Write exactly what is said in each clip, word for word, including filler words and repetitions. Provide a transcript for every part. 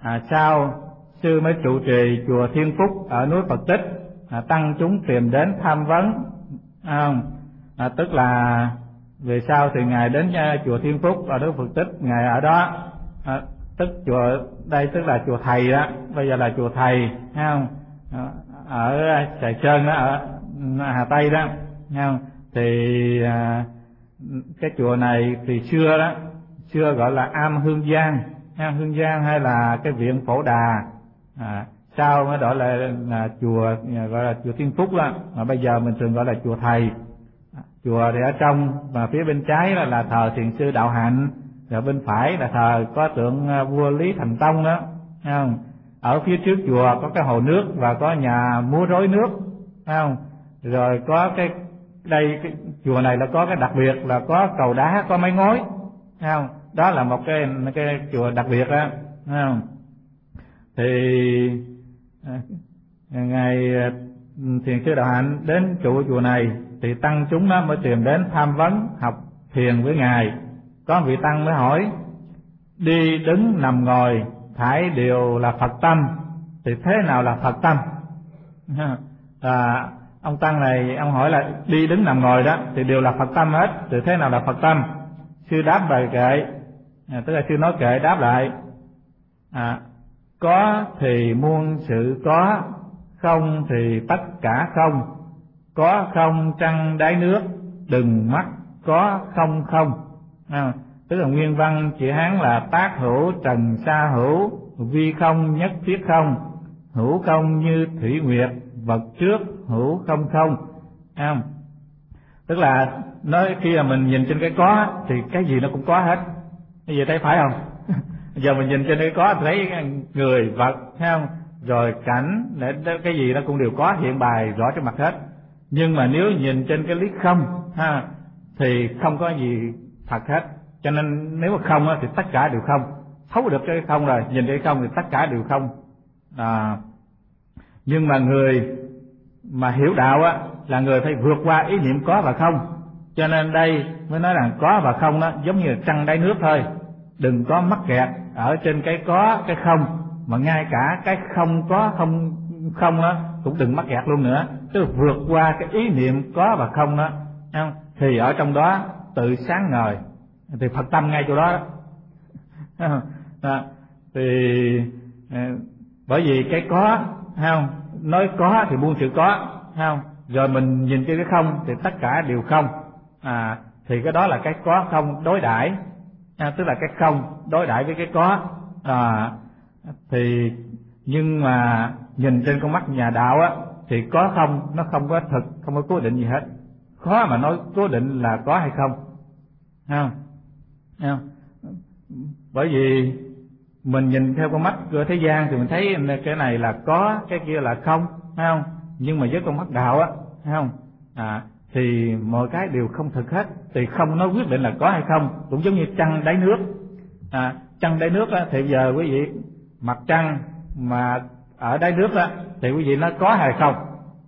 À, sau sư mới trụ trì chùa Thiên Phúc ở núi Phật Tích, à, tăng chúng tìm đến tham vấn, à, à, tức là về sau thì ngài đến uh, chùa Thiên Phúc ở núi Phật Tích, ngài ở đó, à, tức chùa đây tức là chùa thầy đó, bây giờ là chùa thầy, thấy không? À, ở Sài Sơn đó, ở Hà Tây đó, thấy không? Thì à, cái chùa này thì xưa đó, xưa gọi là Am Hương Giang, Am Hương Giang hay là cái viện Phổ Đà, à, sau mới đổi lại là chùa gọi là chùa Thiên Phúc đó, mà bây giờ mình thường gọi là chùa thầy. Chùa thì ở trong, và phía bên trái là, là thờ thiền sư Đạo Hạnh, rồi bên phải là thờ có tượng vua Lý Thành Tông đó, thấy không? Ở phía trước chùa có cái hồ nước và có nhà múa rối nước, thấy không? Rồi có cái đây cái chùa này là có cái đặc biệt là có cầu đá, có mái ngói, thấy không? Đó là một cái cái chùa đặc biệt đó, thấy không? Thì ngày thiền sư Đạo Hạnh đến trụ chùa này thì tăng chúng nó mới tìm đến tham vấn học thiền với ngài. Có vị tăng mới hỏi: đi đứng nằm ngồi thải đều là Phật tâm, thì thế nào là Phật tâm? À, ông tăng này ông hỏi là đi đứng nằm ngồi đó thì đều là Phật tâm hết, thì thế nào là Phật tâm? Sư đáp bài kệ, à, tức là sư nói kệ đáp lại: à, có thì muôn sự có, không thì tất cả không, có không trăng đáy nước, đừng mắc có không không. À, tức là nguyên văn chữ Hán là tác hữu trần sa hữu, vi không nhất thiết không, hữu không như thủy nguyệt, vật trước hữu không không. À, tức là nói khi mà mình nhìn trên cái có thì cái gì nó cũng có hết. Cái gì thấy phải không? Giờ mình nhìn trên cái có thì thấy người vật, thấy không? Rồi cảnh, cái gì nó cũng đều có hiện bày rõ trên mặt hết. Nhưng mà nếu nhìn trên cái lý không ha, thì không có gì thật hết. Cho nên nếu mà không thì tất cả đều không. Thấu được cái không rồi, nhìn cái không thì tất cả đều không. À, nhưng mà người mà hiểu đạo á là người phải vượt qua ý niệm có và không. Cho nên đây mới nói rằng có và không đó giống như là trăng đáy nước thôi. Đừng có mắc kẹt ở trên cái có, cái không, mà ngay cả cái không có không không đó cũng đừng mắc kẹt luôn nữa. Tức là vượt qua cái ý niệm có và không đó, không? Thì ở trong đó tự sáng ngời, thì Phật tâm ngay chỗ đó, đó. Đó. Thì bởi vì cái có, không? Nói có thì buông sự có, không? Rồi mình nhìn cái không thì tất cả đều không. À, thì cái đó là cái có không đối đãi, à, tức là cái không đối đãi với cái có. À, thì nhưng mà nhìn trên con mắt nhà đạo á thì có không nó không có thực, không có cố định gì hết. Khó mà nói cố định là có hay không, không? Không? Bởi vì mình nhìn theo con mắt của thế gian thì mình thấy cái này là có, cái kia là không, phải không? Nhưng mà với con mắt đạo á, phải không? À, thì mọi cái đều không thực hết, thì không nó quyết định là có hay không. Cũng giống như trăng đáy nước, à, trăng đáy nước á, thì giờ quý vị mặt trăng mà ở đáy nước á thì quý vị nói có hay không?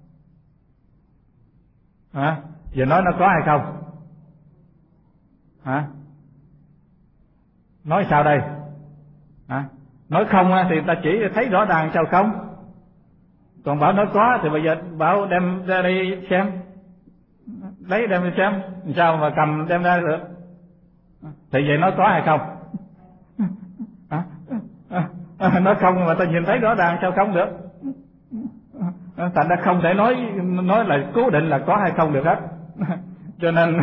Hả? Giờ nói nó có hay không? Hả? Nói sao đây? Hả? Nói không á thì ta chỉ thấy rõ ràng sao không? Còn bảo nói có thì bây giờ bảo đem ra đây xem, lấy đem đi xem, sao mà cầm đem ra được? Thì vậy nói có hay không? À, à, à, nói không mà ta nhìn thấy rõ ràng sao không được? À, thành ra không thể nói nói là cố định là có hay không được hết. Cho nên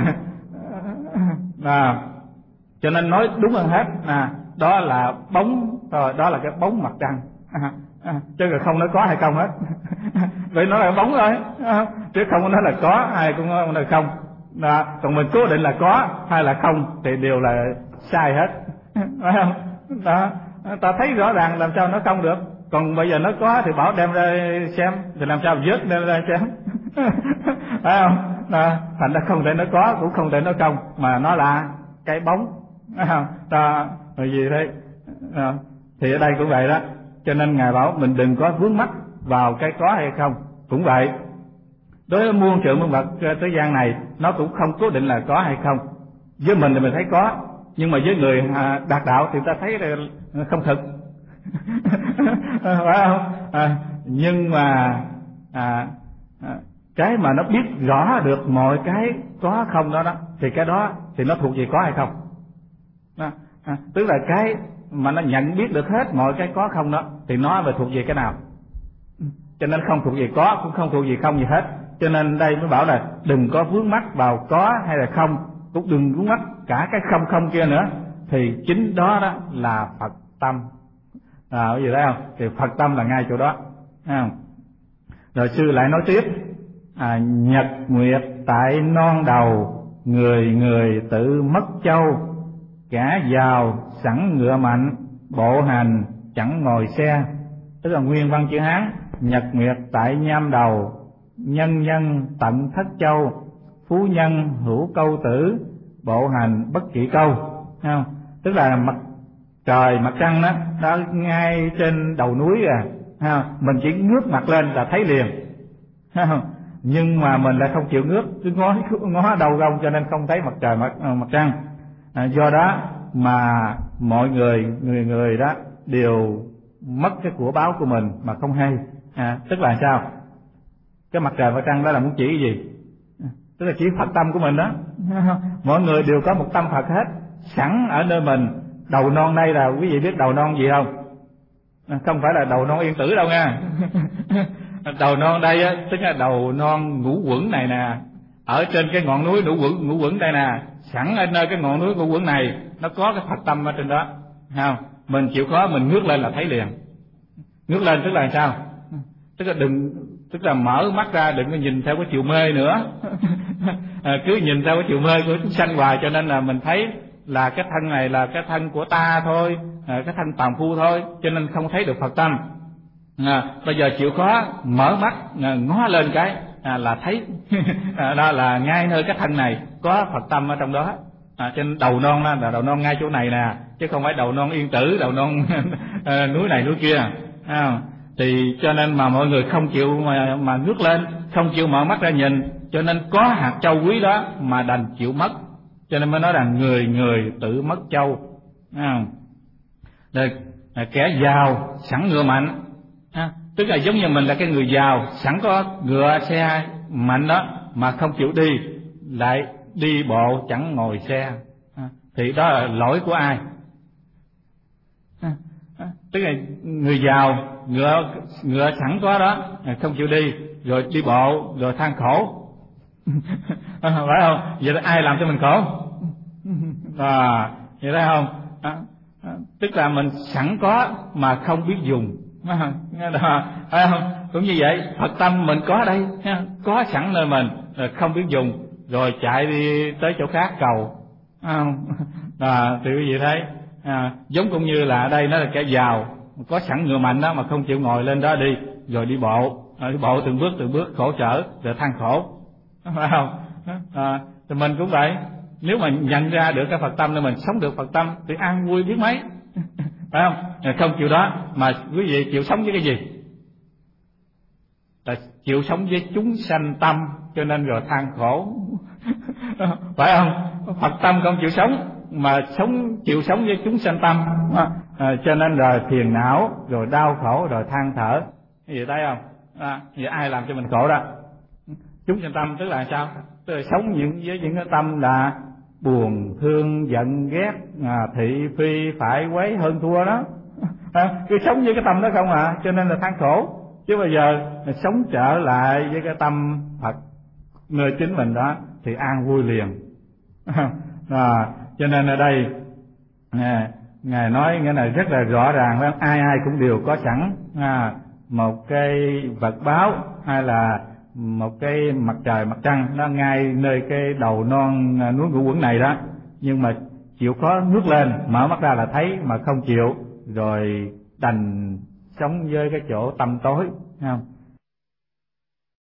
à, cho nên nói đúng hơn hết, à, đó là bóng, rồi đó là cái bóng mặt trăng, à, à, chứ không nói có hay không hết. Vậy nó là bóng thôi, à, chứ không có nói là có, ai cũng nói là không. À, còn mình cố định là có hay là không thì đều là sai hết, phải không? Đó, ta thấy rõ ràng làm sao nó không được. Còn bây giờ nó có thì bảo đem ra xem, thì làm sao vớt đem ra xem. Phải không? Đó, thành ra không thể nó có cũng không thể nó không, mà nó là cái bóng, phải không? Đó, rồi gì thế? Đó, thì ở đây cũng vậy đó. Cho nên Ngài bảo mình đừng có vướng mắc vào cái có hay không. Cũng vậy, đối với muôn trượng muôn vật thế gian này nó cũng không cố định là có hay không. Với mình thì mình thấy có, nhưng mà với người đạt đạo thì ta thấy là không thực. phải không? À, nhưng mà à, à, cái mà nó biết rõ được mọi cái có không đó đó thì cái đó thì nó thuộc về có hay không? À, à, tức là cái mà nó nhận biết được hết mọi cái có không đó thì nó về thuộc về cái nào? Cho nên không thuộc về có cũng không thuộc về không gì hết. Cho nên đây mới bảo là đừng có vướng mắc vào có hay là không, cũng đừng vướng mắc cả cái không không kia nữa. Thì chính đó đó là Phật tâm. À, cái gì đấy không? Thì Phật tâm là ngay chỗ đó, thấy không? Rồi sư lại nói tiếp, à, nhật nguyệt tại non đầu, người người tự mất châu, kẻ giàu sẵn ngựa mạnh, bộ hành chẳng ngồi xe. Tức là nguyên văn chữ Hán: nhật nguyệt tại nham đầu, nhân nhân tận thất châu, phú nhân hữu câu tử, bộ hành bất kỵ câu. Thấy không? Tức là mặt trời mặt trăng đó, đó ngay trên đầu núi à, thấy không? Mình chỉ ngước mặt lên là thấy liền, thấy không? Nhưng mà mình lại không chịu ngước, cứ ngó ngó đầu gông cho nên không thấy mặt trời mặt, mặt trăng. À, do đó mà mọi người người người đó đều mất cái của báo của mình mà không hay. À, tức là sao? Cái mặt trời mặt trăng đó là muốn chỉ cái gì? Tức là chỉ Phật tâm của mình đó. Mọi người đều có một tâm Phật hết, sẵn ở nơi mình. Đầu non đây là quý vị biết đầu non gì không? Không phải là đầu non Yên Tử đâu nha. Đầu non đây á, tức là đầu non Ngũ Quẩn này nè, ở trên cái ngọn núi Ngũ Quẩn, Ngũ Quẩn đây nè, sẵn ở nơi cái ngọn núi Ngũ Quẩn này nó có cái Phật tâm ở trên đó, không? Mình chịu khó mình ngước lên là thấy liền. Ngước lên tức là sao? Tức là đừng, tức là mở mắt ra đừng có nhìn theo cái chiều mê nữa. À, cứ nhìn theo cái chiều mê của chúng sanh hoài, cho nên là mình thấy là cái thân này là cái thân của ta thôi, à, cái thân phàm phu thôi, cho nên không thấy được Phật tâm. À, bây giờ chịu khó mở mắt à, ngó lên cái à, là thấy. À, đó là ngay nơi cái thân này có Phật tâm ở trong đó. À, trên đầu non đó, là đầu non ngay chỗ này nè, chứ không phải đầu non Yên Tử, đầu non à, núi này núi kia. À, thì cho nên mà mọi người không chịu mà, mà ngước lên, không chịu mở mắt ra nhìn, cho nên có hạt châu quý đó mà đành chịu mất. Cho nên mới nói là người người tự mất châu. À, rồi kẻ giàu sẵn ngựa mạnh. À, tức là giống như mình là cái người giàu sẵn có ngựa xe mạnh đó mà không chịu đi, lại đi bộ chẳng ngồi xe. À, thì đó là lỗi của ai? À, à, tức là người giàu ngựa ngựa sẵn có đó không chịu đi, rồi đi bộ rồi than khổ. À, phải không? Vậy là ai làm cho mình khổ? À, vậy thấy không? À, à, tức là mình sẵn có mà không biết dùng. À, đó, phải không? Cũng như vậy, Phật tâm mình có đây, có sẵn nơi mình, rồi không biết dùng, rồi chạy đi tới chỗ khác cầu. À, à, thì quý vị thấy, à, giống cũng như là ở đây nó là kẻ giàu, có sẵn ngựa mạnh đó mà không chịu ngồi lên đó đi, rồi đi bộ, à, đi bộ từng bước từng bước khổ sở, rồi than khổ, phải không? À, thì mình cũng vậy, nếu mà nhận ra được cái Phật tâm nên mình sống được Phật tâm thì an vui biết mấy. Phải không? Không chịu đó mà quý vị chịu sống với cái gì? Là chịu sống với chúng sanh tâm, cho nên rồi than khổ. Phải không? Phật tâm không chịu sống mà sống chịu sống với chúng sanh tâm, à, cho nên rồi phiền não, rồi đau khổ, rồi than thở. Cái gì thấy không? À, vậy ai làm cho mình khổ đó? Chúng sanh tâm tức là sao? Tức là sống những với những cái tâm là buồn, thương, giận, ghét, à, thị phi, phải quấy, hơn thua đó. À, cứ sống với cái tâm đó không à, cho nên là than khổ. Chứ bây giờ sống trở lại với cái tâm Phật nơi chính mình đó thì an vui liền. À, cho nên ở đây à, Ngài nói nghĩa này rất là rõ ràng, ai ai cũng đều có sẵn à, một cái vật báo hay là một cái mặt trời mặt trăng nó ngay nơi cái đầu non núi Ngũ Quẩn này đó, nhưng mà chịu khó ngước lên mở mắt ra là thấy, mà không chịu rồi đành sống với cái chỗ tâm tối, thấy không?